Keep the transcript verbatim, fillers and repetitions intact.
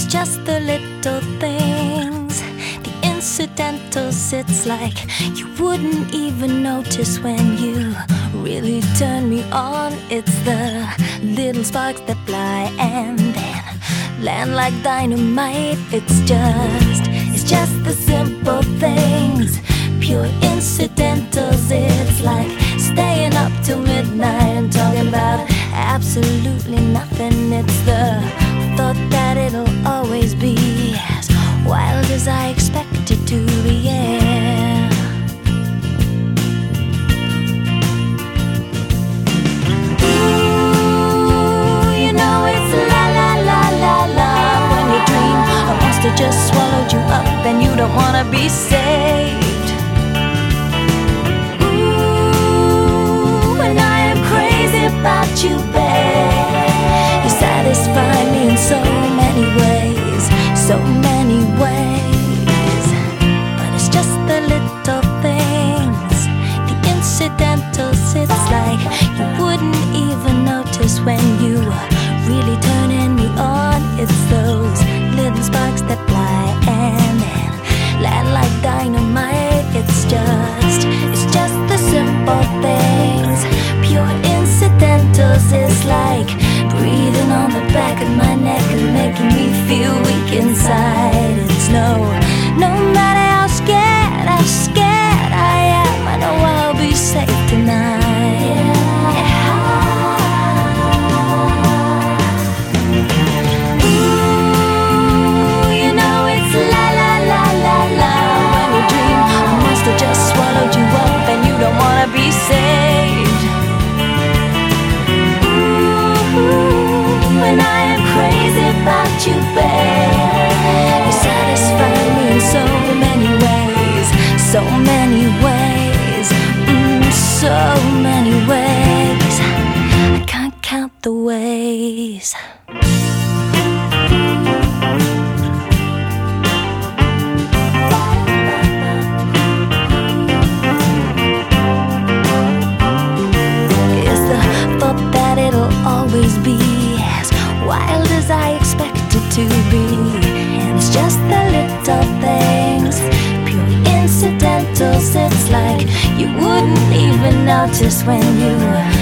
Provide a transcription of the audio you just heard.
just the little things, the incidentals. It's like you wouldn't even notice when you really turn me on. It's the little sparks that fly and then land like dynamite. It's just, it's just the simple things, pure incidentals. It's like staying up till midnight and talking about absolutely nothing. It's the thought that it'll always be as wild as I expect it to be, yeah. Ooh, you know it's la la la la la when you dream a monster just swallowed you up and you don't wanna be saved. Ooh, and I am crazy about you, babe. You satisfy me in so many ways, so many ways. But it's just the little things, the incidentals. It's like you wouldn't even notice when you were really turning me on. It's those little sparks that fly and then land like dynamite. It's just, it's just the simple things, pure incidentals. It's like breathing on the back of my neck and making me feel weak inside. It's no, no matter how scared, how scared I am, I know I'll be safe tonight. Ooh, you know it's la la la la la when you dream a monster just swallowed you up and you don't wanna be saved. When I am crazy about you, babe. You satisfy me in so many ways, so many ways, mm, so many ways. I can't count the ways. Is the thought that it'll always be as wild as I expect it to be. And it's just the little things, pure incidentals. It's like you wouldn't even notice when you